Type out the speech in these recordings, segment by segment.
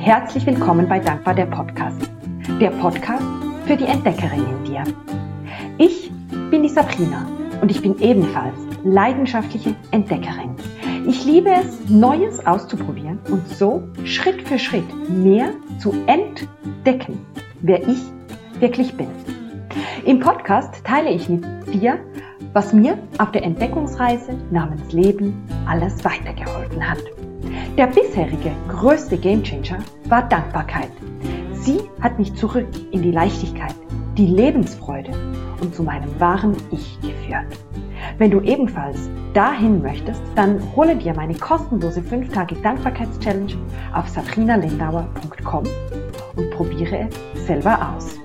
Herzlich willkommen bei Dankbar der Podcast. Der Podcast für die Entdeckerin in dir. Ich bin die Sabrina und ich bin ebenfalls leidenschaftliche Entdeckerin. Ich liebe es, Neues auszuprobieren und so Schritt für Schritt mehr zu entdecken, wer ich wirklich bin. Im Podcast teile ich mit dir, was mir auf der Entdeckungsreise namens Leben alles weitergeholfen hat. Der bisherige größte Gamechanger war Dankbarkeit. Sie hat mich zurück in die Leichtigkeit, die Lebensfreude und zu meinem wahren Ich geführt. Wenn du ebenfalls dahin möchtest, dann hole dir meine kostenlose 5-Tage-Dankbarkeits-Challenge auf sabrinalindauer.com und probiere es selber aus.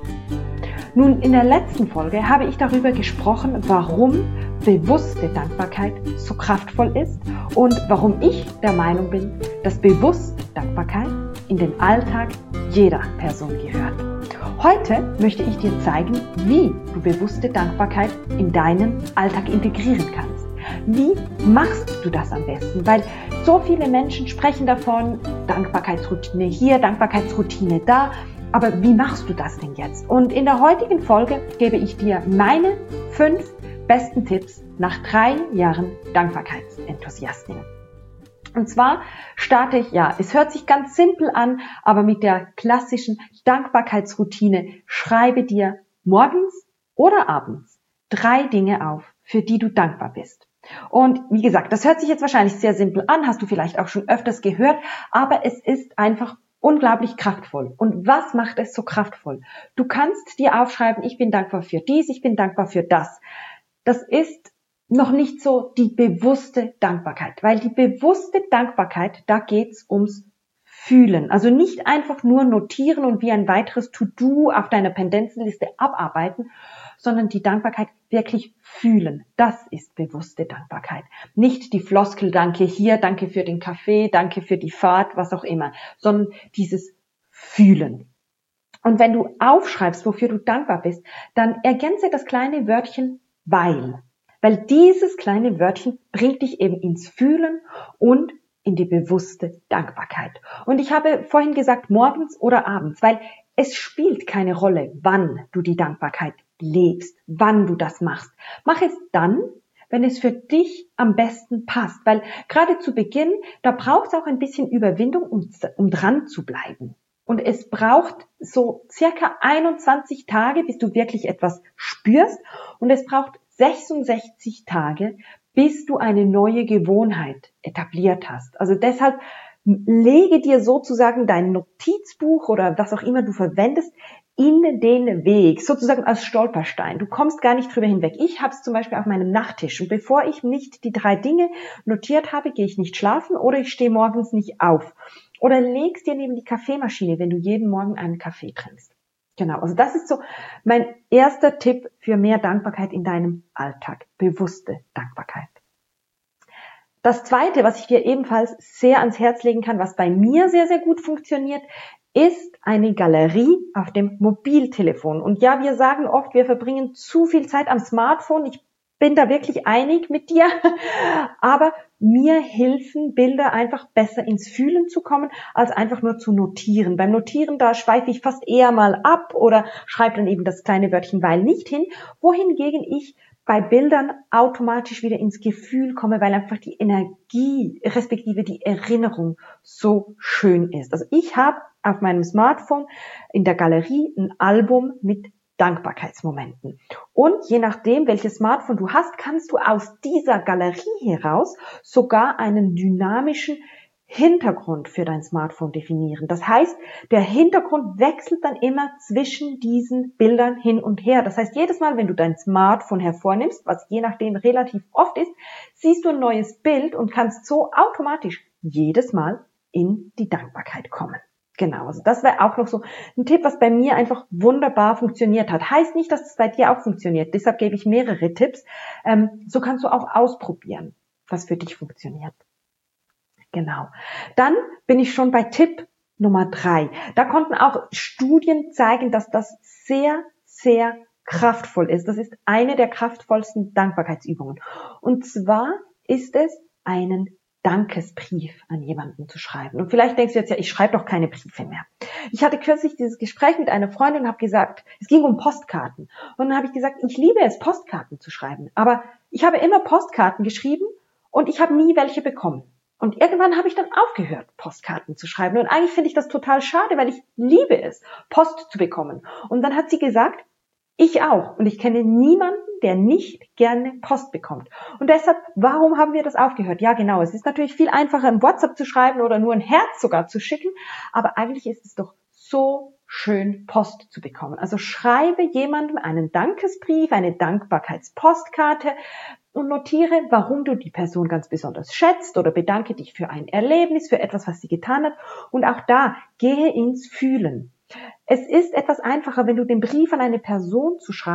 Nun, in der letzten Folge habe ich darüber gesprochen, warum bewusste Dankbarkeit so kraftvoll ist und warum ich der Meinung bin, dass bewusste Dankbarkeit in den Alltag jeder Person gehört. Heute möchte ich dir zeigen, wie du bewusste Dankbarkeit in deinen Alltag integrieren kannst. Wie machst du das am besten? Weil so viele Menschen sprechen davon, Dankbarkeitsroutine hier, Dankbarkeitsroutine da. Aber wie machst du das denn jetzt? Und in der heutigen Folge gebe ich dir meine 5 besten Tipps nach 3 Jahren Dankbarkeitsenthusiastin. Und zwar starte ich, es hört sich ganz simpel an, aber mit der klassischen Dankbarkeitsroutine: schreibe dir morgens oder abends 3 Dinge auf, für die du dankbar bist. Und wie gesagt, das hört sich jetzt wahrscheinlich sehr simpel an, hast du vielleicht auch schon öfters gehört, aber es ist einfach unglaublich kraftvoll. Und was macht es so kraftvoll? Du kannst dir aufschreiben, ich bin dankbar für dies, ich bin dankbar für das. Das ist noch nicht so die bewusste Dankbarkeit, weil die bewusste Dankbarkeit, da geht's ums Fühlen. Also nicht einfach nur notieren und wie ein weiteres To-Do auf deiner Pendenzenliste abarbeiten, sondern die Dankbarkeit wirklich fühlen. Das ist bewusste Dankbarkeit. Nicht die Floskel, danke hier, danke für den Kaffee, danke für die Fahrt, was auch immer, sondern dieses Fühlen. Und wenn du aufschreibst, wofür du dankbar bist, dann ergänze das kleine Wörtchen weil. Weil dieses kleine Wörtchen bringt dich eben ins Fühlen und in die bewusste Dankbarkeit. Und ich habe vorhin gesagt, morgens oder abends, weil es spielt keine Rolle, wann du die Dankbarkeit lebst, wann du das machst. Mach es dann, wenn es für dich am besten passt, weil gerade zu Beginn, da braucht es auch ein bisschen Überwindung, um dran zu bleiben. Und es braucht so circa 21 Tage, bis du wirklich etwas spürst, und es braucht 66 Tage, bis du eine neue Gewohnheit etabliert hast. Also deshalb lege dir sozusagen dein Notizbuch oder was auch immer du verwendest in den Weg, sozusagen als Stolperstein. Du kommst gar nicht drüber hinweg. Ich habe es zum Beispiel auf meinem Nachttisch, und bevor ich nicht die 3 Dinge notiert habe, gehe ich nicht schlafen oder ich stehe morgens nicht auf. Oder legst dir neben die Kaffeemaschine, wenn du jeden Morgen einen Kaffee trinkst. Genau, also das ist so mein erster Tipp für mehr Dankbarkeit in deinem Alltag. Bewusste Dankbarkeit. Das zweite, was ich dir ebenfalls sehr ans Herz legen kann, was bei mir sehr, sehr gut funktioniert, ist eine Galerie auf dem Mobiltelefon. Und ja, wir sagen oft, wir verbringen zu viel Zeit am Smartphone. Ich bin da wirklich einig mit dir, aber mir helfen Bilder einfach besser ins Fühlen zu kommen, als einfach nur zu notieren. Beim Notieren, da schweife ich fast eher mal ab oder schreibe dann eben das kleine Wörtchen weil nicht hin, wohingegen ich bei Bildern automatisch wieder ins Gefühl komme, weil einfach die Energie, respektive die Erinnerung so schön ist. Also ich habe auf meinem Smartphone in der Galerie ein Album mit Dankbarkeitsmomenten. Und je nachdem, welches Smartphone du hast, kannst du aus dieser Galerie heraus sogar einen dynamischen Hintergrund für dein Smartphone definieren. Das heißt, der Hintergrund wechselt dann immer zwischen diesen Bildern hin und her. Das heißt, jedes Mal, wenn du dein Smartphone hervornimmst, was je nachdem relativ oft ist, siehst du ein neues Bild und kannst so automatisch jedes Mal in die Dankbarkeit kommen. Genau, also das wäre auch noch so ein Tipp, was bei mir einfach wunderbar funktioniert hat. Heißt nicht, dass es bei dir auch funktioniert. Deshalb gebe ich mehrere Tipps. So kannst du auch ausprobieren, was für dich funktioniert. Genau. Dann bin ich schon bei Tipp Nummer 3. Da konnten auch Studien zeigen, dass das sehr, sehr kraftvoll ist. Das ist eine der kraftvollsten Dankbarkeitsübungen. Und zwar ist es, einen Dankesbrief an jemanden zu schreiben. Und vielleicht denkst du jetzt, ja, ich schreibe doch keine Briefe mehr. Ich hatte kürzlich dieses Gespräch mit einer Freundin und habe gesagt, es ging um Postkarten. Und dann habe ich gesagt, ich liebe es, Postkarten zu schreiben. Aber ich habe immer Postkarten geschrieben und ich habe nie welche bekommen. Und irgendwann habe ich dann aufgehört, Postkarten zu schreiben. Und eigentlich finde ich das total schade, weil ich liebe es, Post zu bekommen. Und dann hat sie gesagt, ich auch. Und ich kenne niemanden, der nicht gerne Post bekommt. Und deshalb, warum haben wir das aufgehört? Ja, genau. Es ist natürlich viel einfacher, ein WhatsApp zu schreiben oder nur ein Herz sogar zu schicken. Aber eigentlich ist es doch so schön, Post zu bekommen. Also schreibe jemandem einen Dankesbrief, eine Dankbarkeitspostkarte und notiere, warum du die Person ganz besonders schätzt oder bedanke dich für ein Erlebnis, für etwas, was sie getan hat. Und auch da, gehe ins Fühlen. Es ist etwas einfacher, wenn du den Brief an eine Person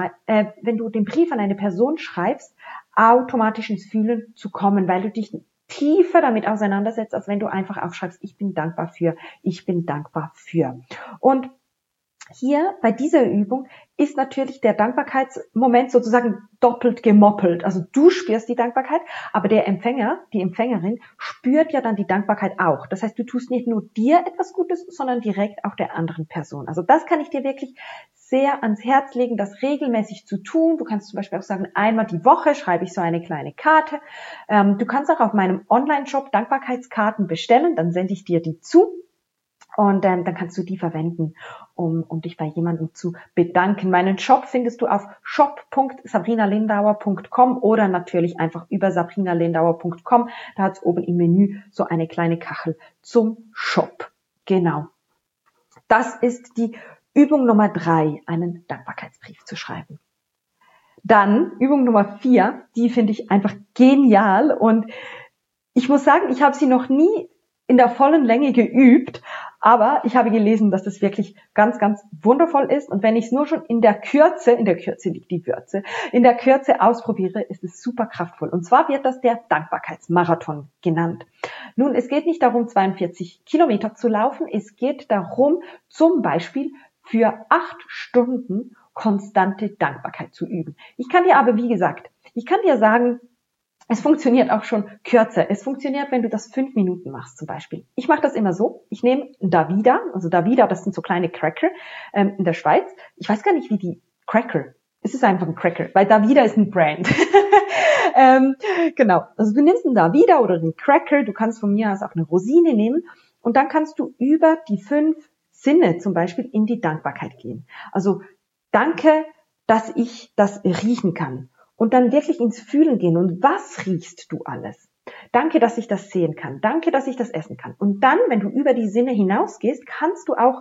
schreibst, automatisch ins Fühlen zu kommen, weil du dich tiefer damit auseinandersetzt, als wenn du einfach aufschreibst, ich bin dankbar für, ich bin dankbar für. Und hier bei dieser Übung ist natürlich der Dankbarkeitsmoment sozusagen doppelt gemoppelt. Also du spürst die Dankbarkeit, aber der Empfänger, die Empfängerin spürt ja dann die Dankbarkeit auch. Das heißt, du tust nicht nur dir etwas Gutes, sondern direkt auch der anderen Person. Also das kann ich dir wirklich sehr ans Herz legen, das regelmäßig zu tun. Du kannst zum Beispiel auch sagen, einmal die Woche schreibe ich so eine kleine Karte. Du kannst auch auf meinem Online-Shop Dankbarkeitskarten bestellen, dann sende ich dir die zu. Und dann kannst du die verwenden, um dich bei jemandem zu bedanken. Meinen Shop findest du auf shop.sabrinalindauer.com oder natürlich einfach über sabrinalindauer.com. Da hat es oben im Menü so eine kleine Kachel zum Shop. Genau. Das ist die Übung Nummer 3, einen Dankbarkeitsbrief zu schreiben. Dann Übung Nummer 4, die finde ich einfach genial. Und ich muss sagen, ich habe sie noch nie in der vollen Länge geübt, aber ich habe gelesen, dass das wirklich ganz, ganz wundervoll ist. Und wenn ich es nur schon in der Kürze liegt die Würze, in der Kürze ausprobiere, ist es super kraftvoll. Und zwar wird das der Dankbarkeitsmarathon genannt. Nun, es geht nicht darum, 42 Kilometer zu laufen. Es geht darum, zum Beispiel für 8 Stunden konstante Dankbarkeit zu üben. Ich kann dir aber, wie gesagt, sagen, es funktioniert auch schon kürzer. Es funktioniert, wenn du das 5 Minuten machst zum Beispiel. Ich mache das immer so. Ich nehme Davida, das sind so kleine Cracker in der Schweiz. Ich weiß gar nicht, wie die Cracker. Es ist einfach ein Cracker, weil Davida ist ein Brand. Genau. Also du nimmst einen Davida oder einen Cracker. Du kannst von mir aus auch eine Rosine nehmen. Und dann kannst du über die 5 Sinne zum Beispiel in die Dankbarkeit gehen. Also danke, dass ich das riechen kann. Und dann wirklich ins Fühlen gehen. Und was riechst du alles? Danke, dass ich das sehen kann. Danke, dass ich das essen kann. Und dann, wenn du über die Sinne hinausgehst, kannst du auch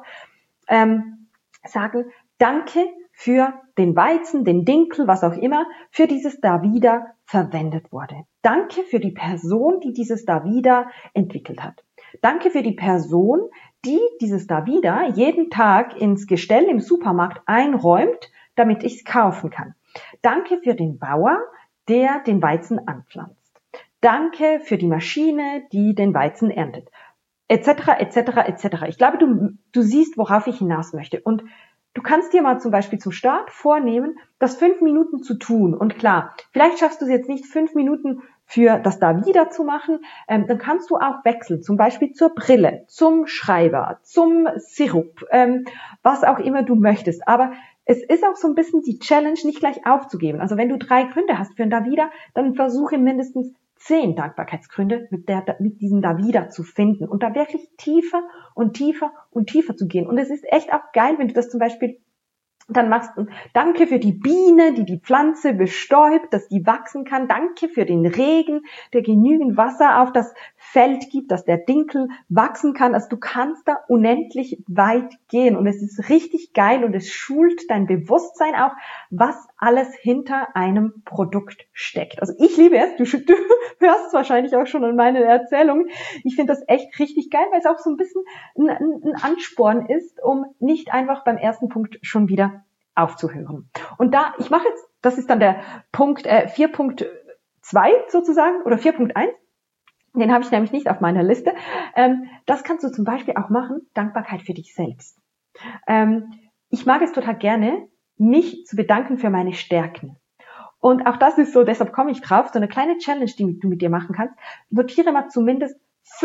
sagen, danke für den Weizen, den Dinkel, was auch immer, für dieses Davida verwendet wurde. Danke für die Person, die dieses Davida entwickelt hat. Danke für die Person, die dieses Davida jeden Tag ins Gestell im Supermarkt einräumt, damit ich es kaufen kann. Danke für den Bauer, der den Weizen anpflanzt. Danke für die Maschine, die den Weizen erntet. Etc., etc., etc. Ich glaube, du siehst, worauf ich hinaus möchte. Und du kannst dir mal zum Beispiel zum Start vornehmen, das 5 Minuten zu tun. Und klar, vielleicht schaffst du es jetzt nicht 5 Minuten für das Davida zu machen. Dann kannst du auch wechseln, zum Beispiel zur Brille, zum Schreiber, zum Sirup, was auch immer du möchtest. Aber es ist auch so ein bisschen die Challenge, nicht gleich aufzugeben. Also wenn du 3 Gründe hast für ein Davida, dann versuche mindestens 10 Dankbarkeitsgründe mit diesem Davida zu finden und da wirklich tiefer und tiefer und tiefer zu gehen. Und es ist echt auch geil, wenn du das zum Beispiel dann machst du Danke für die Biene, die die Pflanze bestäubt, dass die wachsen kann. Danke für den Regen, der genügend Wasser auf das Feld gibt, dass der Dinkel wachsen kann. Also du kannst da unendlich weit gehen und es ist richtig geil und es schult dein Bewusstsein auch, was alles hinter einem Produkt steckt. Also ich liebe es, du hörst es wahrscheinlich auch schon in meinen Erzählungen. Ich finde das echt richtig geil, weil es auch so ein bisschen ein Ansporn ist, um nicht einfach beim ersten Punkt schon wieder aufzuhören. Und ich mache jetzt, das ist dann der Punkt 4.2 sozusagen oder 4.1. Den habe ich nämlich nicht auf meiner Liste. Das kannst du zum Beispiel auch machen, Dankbarkeit für dich selbst. Ich mag es total gerne, mich zu bedanken für meine Stärken. Und auch das ist so, deshalb komme ich drauf, so eine kleine Challenge, die du mit dir machen kannst. Notiere mal zumindest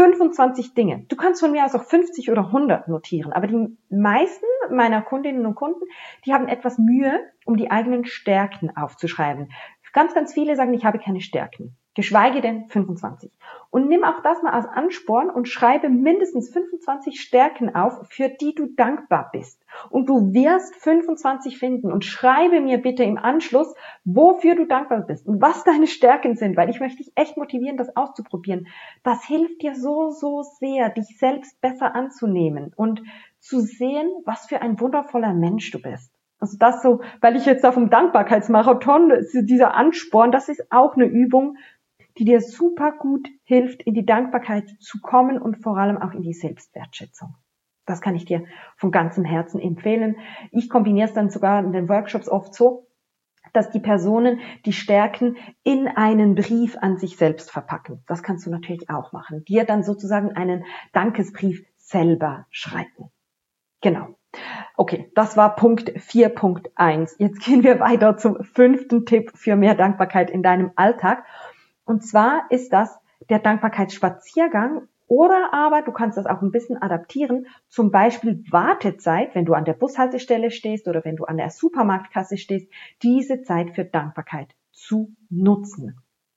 25 Dinge. Du kannst von mir aus auch 50 oder 100 notieren, aber die meisten meiner Kundinnen und Kunden, die haben etwas Mühe, um die eigenen Stärken aufzuschreiben. Ganz, ganz viele sagen, ich habe keine Stärken, geschweige denn 25. Und nimm auch das mal als Ansporn und schreibe mindestens 25 Stärken auf, für die du dankbar bist. Und du wirst 25 finden und schreibe mir bitte im Anschluss, wofür du dankbar bist und was deine Stärken sind, weil ich möchte dich echt motivieren, das auszuprobieren. Das hilft dir so, so sehr, dich selbst besser anzunehmen und zu sehen, was für ein wundervoller Mensch du bist. Also das so, weil ich jetzt auf dem Dankbarkeitsmarathon, dieser Ansporn, das ist auch eine Übung, die dir super gut hilft, in die Dankbarkeit zu kommen und vor allem auch in die Selbstwertschätzung. Das kann ich dir von ganzem Herzen empfehlen. Ich kombiniere es dann sogar in den Workshops oft so, dass die Personen die Stärken in einen Brief an sich selbst verpacken. Das kannst du natürlich auch machen. Dir dann sozusagen einen Dankesbrief selber schreiben. Genau. Okay, das war Punkt 4.1. Jetzt gehen wir weiter zum 5. Tipp für mehr Dankbarkeit in deinem Alltag. Und zwar ist das der Dankbarkeitsspaziergang oder aber du kannst das auch ein bisschen adaptieren. Zum Beispiel Wartezeit, wenn du an der Bushaltestelle stehst oder wenn du an der Supermarktkasse stehst, diese Zeit für Dankbarkeit zu nutzen.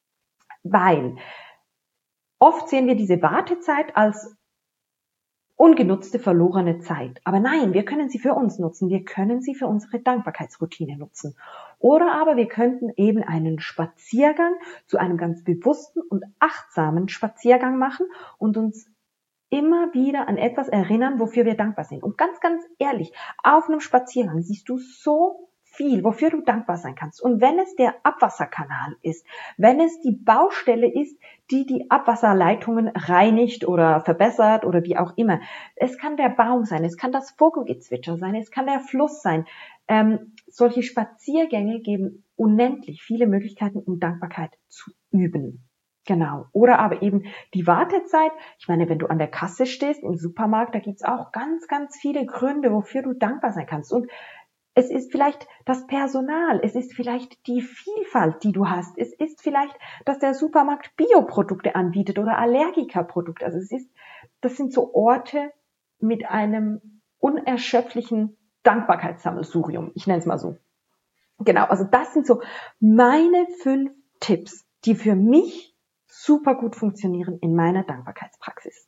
Weil oft sehen wir diese Wartezeit als ungenutzte, verlorene Zeit. Aber nein, wir können sie für uns nutzen. Wir können sie für unsere Dankbarkeitsroutine nutzen. Oder aber wir könnten eben einen Spaziergang zu einem ganz bewussten und achtsamen Spaziergang machen und uns immer wieder an etwas erinnern, wofür wir dankbar sind. Und ganz, ganz ehrlich, auf einem Spaziergang siehst du so viel, wofür du dankbar sein kannst. Und wenn es der Abwasserkanal ist, wenn es die Baustelle ist, die die Abwasserleitungen reinigt oder verbessert oder wie auch immer. Es kann der Baum sein, es kann das Vogelgezwitscher sein, es kann der Fluss sein. Solche Spaziergänge geben unendlich viele Möglichkeiten, um Dankbarkeit zu üben. Genau. Oder aber eben die Wartezeit. Ich meine, wenn du an der Kasse stehst im Supermarkt, da gibt's auch ganz, ganz viele Gründe, wofür du dankbar sein kannst. Und es ist vielleicht das Personal, es ist vielleicht die Vielfalt, die du hast. Es ist vielleicht, dass der Supermarkt Bioprodukte anbietet oder Allergikerprodukte. Also das sind so Orte mit einem unerschöpflichen Dankbarkeitssammelsurium. Ich nenne es mal so. Genau, also das sind so meine 5 Tipps, die für mich super gut funktionieren in meiner Dankbarkeitspraxis.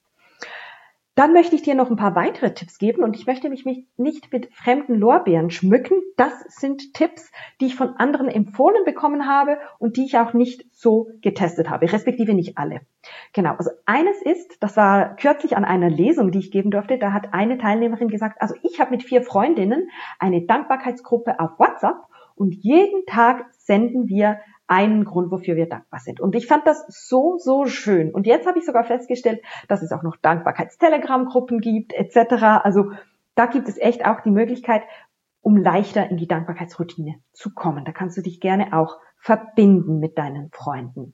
Dann möchte ich dir noch ein paar weitere Tipps geben und ich möchte mich nicht mit fremden Lorbeeren schmücken. Das sind Tipps, die ich von anderen empfohlen bekommen habe und die ich auch nicht so getestet habe, respektive nicht alle. Genau, also eines ist, das war kürzlich an einer Lesung, die ich geben durfte, da hat eine Teilnehmerin gesagt, also ich habe mit 4 Freundinnen eine Dankbarkeitsgruppe auf WhatsApp und jeden Tag senden wir einen Grund, wofür wir dankbar sind. Und ich fand das so, so schön. Und jetzt habe ich sogar festgestellt, dass es auch noch Dankbarkeits-Telegram-Gruppen gibt, etc. Also da gibt es echt auch die Möglichkeit, um leichter in die Dankbarkeitsroutine zu kommen. Da kannst du dich gerne auch verbinden mit deinen Freunden.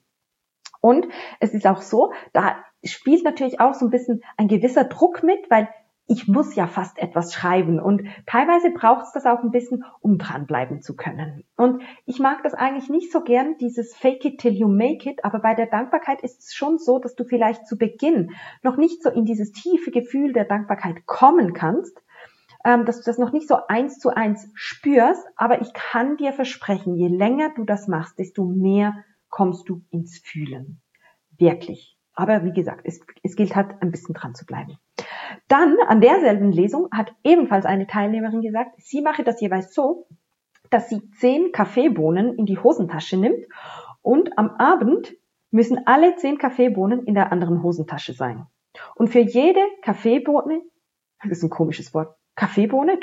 Und es ist auch so, da spielt natürlich auch so ein bisschen ein gewisser Druck mit, weil ich muss ja fast etwas schreiben und teilweise braucht es das auch ein bisschen, um dranbleiben zu können. Und ich mag das eigentlich nicht so gern, dieses Fake it till you make it, aber bei der Dankbarkeit ist es schon so, dass du vielleicht zu Beginn noch nicht so in dieses tiefe Gefühl der Dankbarkeit kommen kannst, dass du das noch nicht so 1:1 spürst, aber ich kann dir versprechen, je länger du das machst, desto mehr kommst du ins Fühlen. Wirklich. Aber wie gesagt, es gilt halt ein bisschen dran zu bleiben. Dann an derselben Lesung hat ebenfalls eine Teilnehmerin gesagt, sie mache das jeweils so, dass sie 10 Kaffeebohnen in die Hosentasche nimmt und am Abend müssen alle 10 Kaffeebohnen in der anderen Hosentasche sein. Und für jede Kaffeebohne, das ist ein komisches Wort, Kaffeebohne,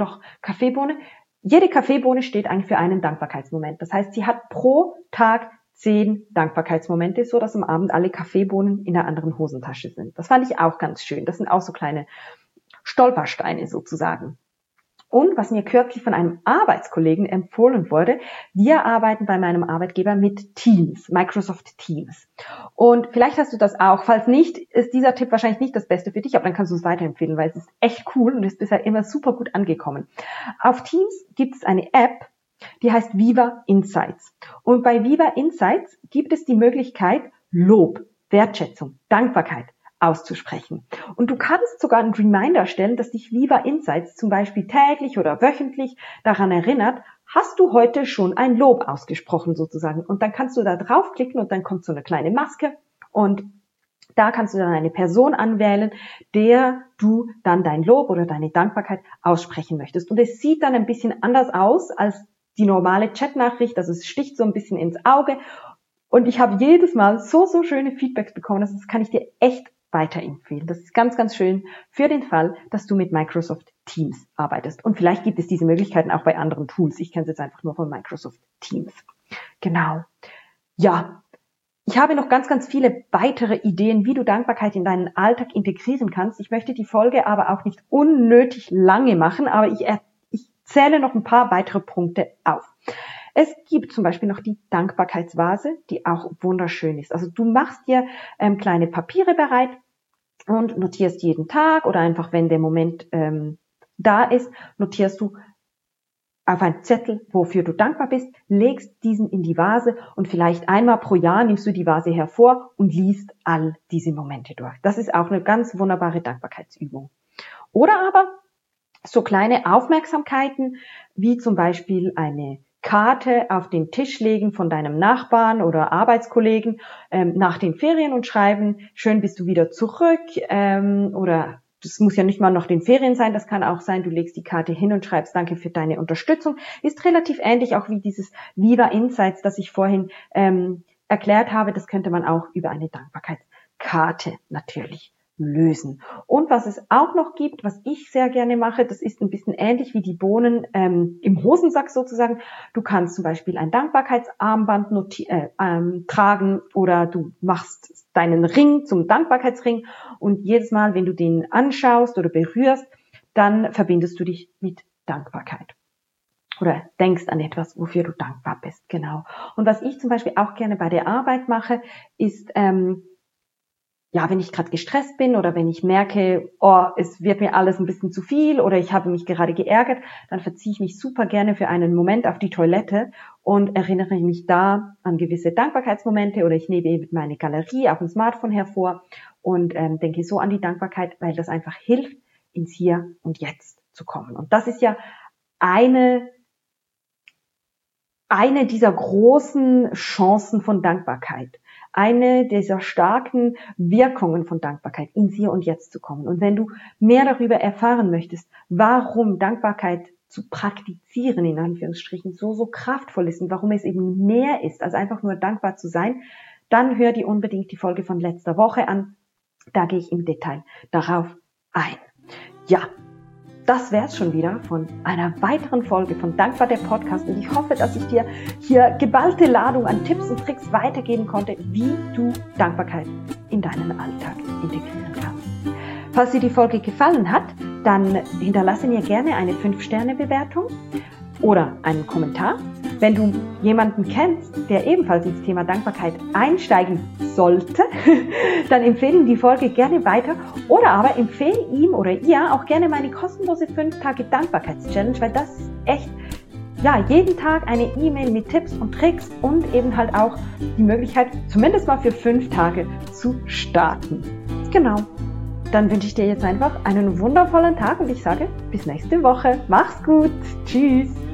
jede Kaffeebohne steht eigentlich für einen Dankbarkeitsmoment. Das heißt, sie hat pro Tag 10 Dankbarkeitsmomente, so dass am Abend alle Kaffeebohnen in der anderen Hosentasche sind. Das fand ich auch ganz schön. Das sind auch so kleine Stolpersteine sozusagen. Und was mir kürzlich von einem Arbeitskollegen empfohlen wurde, wir arbeiten bei meinem Arbeitgeber mit Teams, Microsoft Teams. Und vielleicht hast du das auch. Falls nicht, ist dieser Tipp wahrscheinlich nicht das Beste für dich, aber dann kannst du es weiterempfehlen, weil es ist echt cool und ist bisher immer super gut angekommen. Auf Teams gibt es eine App, Die heißt Viva Insights. Und bei Viva Insights gibt es die Möglichkeit, Lob, Wertschätzung, Dankbarkeit auszusprechen. Und du kannst sogar einen Reminder stellen, dass dich Viva Insights zum Beispiel täglich oder wöchentlich daran erinnert, hast du heute schon ein Lob ausgesprochen sozusagen. Und dann kannst du da draufklicken und dann kommt so eine kleine Maske und da kannst du dann eine Person anwählen, der du dann dein Lob oder deine Dankbarkeit aussprechen möchtest. Und es sieht dann ein bisschen anders aus als die normale Chatnachricht, also es sticht so ein bisschen ins Auge. Und ich habe jedes Mal so schöne Feedbacks bekommen, das kann ich dir echt weiterempfehlen. Das ist ganz, ganz schön für den Fall, dass du mit Microsoft Teams arbeitest. Und vielleicht gibt es diese Möglichkeiten auch bei anderen Tools. Ich kenne es jetzt einfach nur von Microsoft Teams. Genau. Ja, ich habe noch ganz, ganz viele weitere Ideen, wie du Dankbarkeit in deinen Alltag integrieren kannst. Ich möchte die Folge aber auch nicht unnötig lange machen, aber ich zähle noch ein paar weitere Punkte auf. Es gibt zum Beispiel noch die Dankbarkeitsvase, die auch wunderschön ist. Also du machst dir kleine Papiere bereit und notierst jeden Tag oder einfach, wenn der Moment da ist, notierst du auf einen Zettel, wofür du dankbar bist, legst diesen in die Vase und vielleicht einmal pro Jahr nimmst du die Vase hervor und liest all diese Momente durch. Das ist auch eine ganz wunderbare Dankbarkeitsübung. Oder aber so kleine Aufmerksamkeiten, wie zum Beispiel eine Karte auf den Tisch legen von deinem Nachbarn oder Arbeitskollegen nach den Ferien und schreiben, schön bist du wieder zurück, oder das muss ja nicht mal nach den Ferien sein, das kann auch sein, du legst die Karte hin und schreibst danke für deine Unterstützung. Ist relativ ähnlich auch wie dieses Viva Insights, das ich vorhin erklärt habe. Das könnte man auch über eine Dankbarkeitskarte natürlich lösen. Und was es auch noch gibt, was ich sehr gerne mache, das ist ein bisschen ähnlich wie die Bohnen im Hosensack sozusagen. Du kannst zum Beispiel ein Dankbarkeitsarmband tragen oder du machst deinen Ring zum Dankbarkeitsring und jedes Mal, wenn du den anschaust oder berührst, dann verbindest du dich mit Dankbarkeit. Oder denkst an etwas, wofür du dankbar bist, genau. Und was ich zum Beispiel auch gerne bei der Arbeit mache, ist wenn ich gerade gestresst bin oder wenn ich merke, es wird mir alles ein bisschen zu viel oder ich habe mich gerade geärgert, dann verziehe ich mich super gerne für einen Moment auf die Toilette und erinnere mich da an gewisse Dankbarkeitsmomente oder ich nehme eben meine Galerie auf dem Smartphone hervor und denke so an die Dankbarkeit, weil das einfach hilft, ins Hier und Jetzt zu kommen. Und das ist ja eine dieser großen Chancen von Dankbarkeit. Eine dieser starken Wirkungen von Dankbarkeit, ins Hier und Jetzt zu kommen. Und wenn du mehr darüber erfahren möchtest, warum Dankbarkeit zu praktizieren, in Anführungsstrichen, so kraftvoll ist und warum es eben mehr ist, als einfach nur dankbar zu sein, dann hör dir unbedingt die Folge von letzter Woche an. Da gehe ich im Detail darauf ein. Ja, das wär's schon wieder von einer weiteren Folge von Dankbar der Podcast und ich hoffe, dass ich dir hier geballte Ladung an Tipps und Tricks weitergeben konnte, wie du Dankbarkeit in deinen Alltag integrieren kannst. Falls dir die Folge gefallen hat, dann hinterlasse mir gerne eine 5-Sterne-Bewertung oder einen Kommentar. Wenn du jemanden kennst, der ebenfalls ins Thema Dankbarkeit einsteigen sollte, dann empfehle ihm die Folge gerne weiter oder aber empfehle ihm oder ihr auch gerne meine kostenlose 5-Tage-Dankbarkeits-Challenge, weil das ist echt, jeden Tag eine E-Mail mit Tipps und Tricks und eben halt auch die Möglichkeit, zumindest mal für 5 Tage zu starten. Genau. Dann wünsche ich dir jetzt einfach einen wundervollen Tag und ich sage bis nächste Woche. Mach's gut. Tschüss.